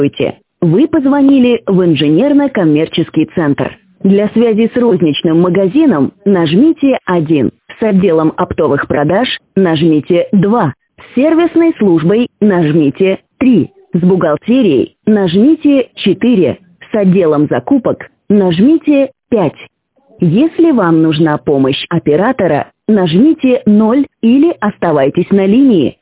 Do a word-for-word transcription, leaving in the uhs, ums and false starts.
Здравствуйте. Вы позвонили в инженерно-коммерческий центр. Для связи с розничным магазином нажмите один. С отделом оптовых продаж нажмите два. С сервисной службой нажмите три. С бухгалтерией нажмите четыре. С отделом закупок нажмите пять. Если вам нужна помощь оператора, нажмите ноль или оставайтесь на линии.